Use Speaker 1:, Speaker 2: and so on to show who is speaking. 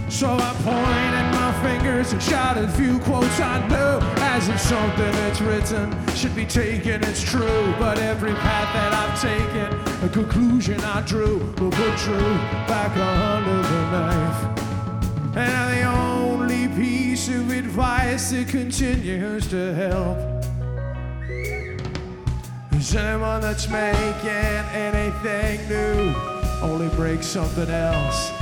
Speaker 1: So I pointed my fingers and shouted a few quotes I knew, as if something that's written should be taken as true. But every path that I've taken, a conclusion I drew, will put truth back under the knife. And the only piece of advice that continues to help is anyone that's making anything new only breaks something else.